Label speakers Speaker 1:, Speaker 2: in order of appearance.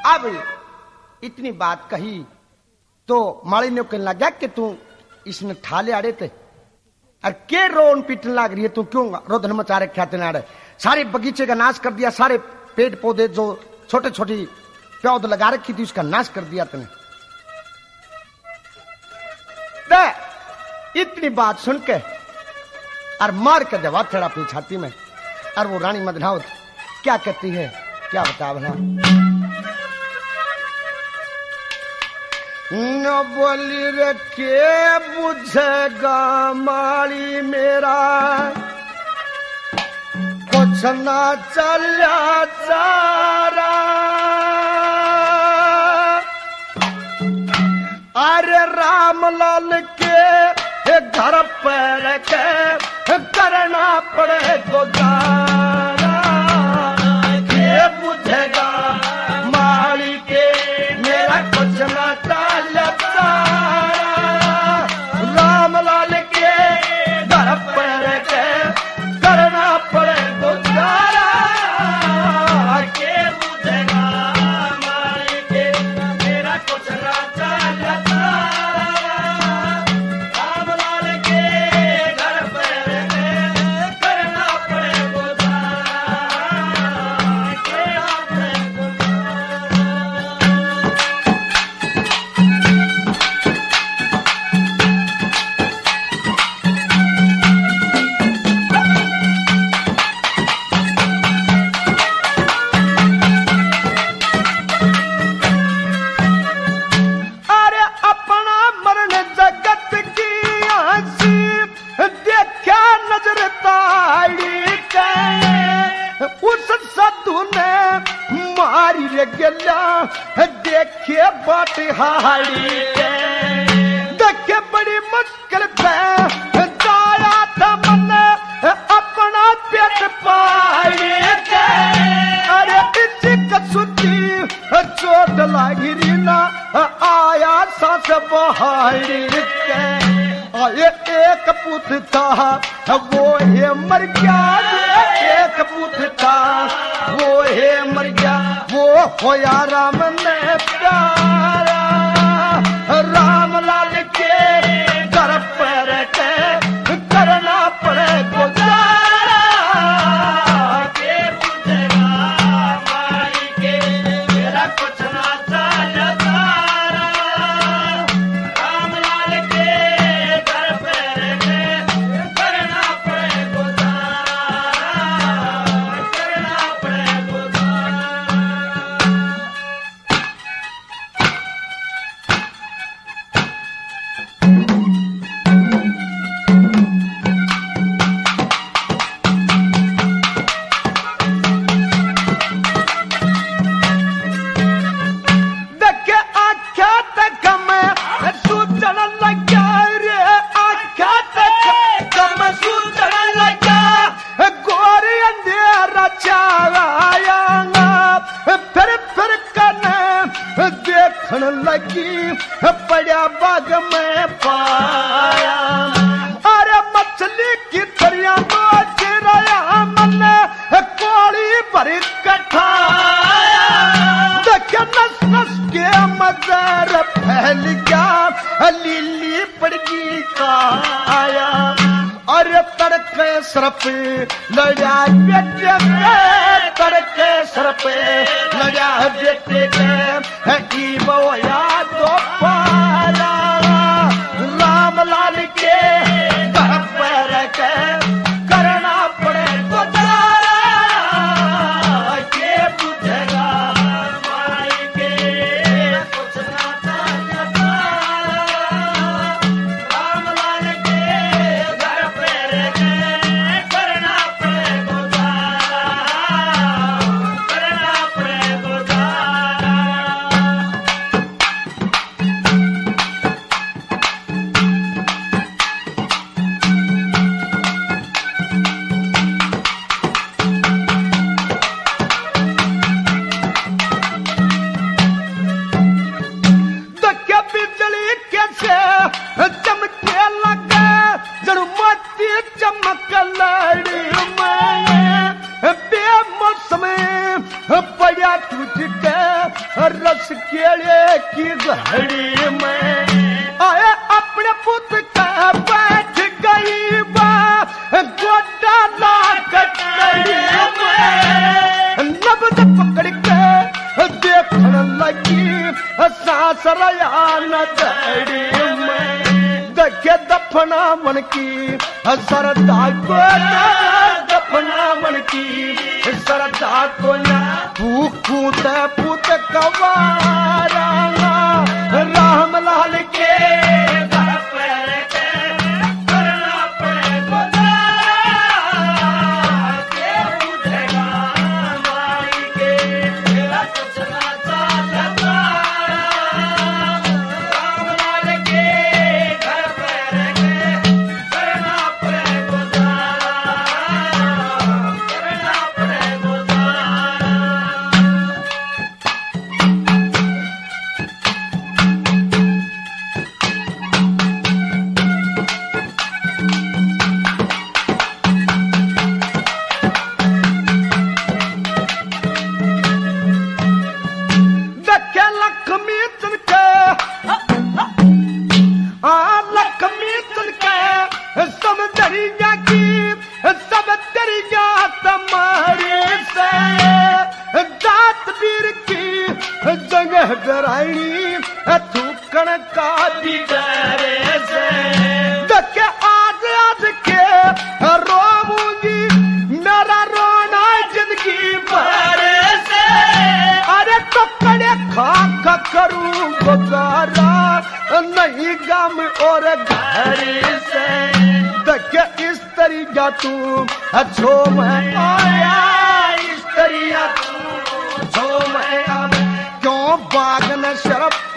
Speaker 1: अब इतनी बात कही तो माली ने कहने लगा कि तू इसने ठाले आड़े थे और के रोन पीटने लग रही है, तू क्यों रोदन मचा रखे तेने आड़े? सारे बगीचे का नाश कर दिया, सारे पेड़ पौधे जो छोटे छोटी पौध लगा रखी थी उसका नाश कर दिया तूने। इतनी बात सुन के और मार के दवा थेड़ा अपनी छाती में। और वो रानी मदनावत क्या कहती है, क्या बता भला? न बोली रे के बुझेगा माली मेरा, कुछ ना चला चारा। अरे रामलाल के घर पर के करना पड़े गुजारा, के बुझेगा माली के मेरा कुछ ना चला चारा। रामलाल के घर पर के करना पड़े गुजारा, के बुझेगा माली के मेरा कुछ ना चला चारा। रामलाल के घर पर के करना पड़े गुजारा, करना पड़े गुजारा। अरे अपना मरण जगत की हंसी देखा नजर ताड़ी के, उस साधु ने मारी रे गला देखे बटहाड़ी के। देखे बड़ी मुश्किल पे जाया था मन अपना पेट पाड़ी के। अरे इसी कसूती चोट लागिरी ना आया सांस बहारी के। आए एक पुत था वो है मर गया, एक पुत था वो है मर गया, वो होया राम ने प्यारा। रामलाल के घर पर के करना पड़े गुजारा, के बुझेगा माली के मेरा कुछ ना चला चारा। रामलाल के घर पर के करना पड़े गुजारा, करना पड़े गुजारा। देखे आख्या तक मैं सूचन लगा रे, आख्या तक मैं सूचन लगा। गोरी अंधेरा छाया फिर कने देखने लगी, पड़ा बाग में पाया। अरे मछली की तरह बाज रहा मन, कोड़ी भरी कठाया। देखे नस नस के मजार फैल गया, लीली पड़गी काया। अरे तड़के सर पे लड़ा बेटे के, तड़के सर पे लड़ा बेटे के ई बोया दो पाला। रामलाल के घर पर के करना पड़े गुजारा, के बुझेगा माली के कुछ ना चला चारा। रामलाल के घर पर के करना पड़े गुजारा, करना पड़े गुजारा। रस केले की घड़ी में आए अपने पुत का बैठ गई बा गोटा लाकड़ी में नब्ज पकड़ के देखने लगी सासरया नदी में देखे दफना मन की सरदा को दफना मन की सरदा को पूत पूत कवारा राम लाल के डराई थूकण का भी डरे से दके आज आज के रोऊंगी मेरा रोना जिंदगी भर से अरे टुकड़े खा खा करूं गुजारा नहीं गम और घर से दके इस तरीका तू अच्छो मैं आया इस तरीका तू अच्छो मैं क्यों बागन शरफ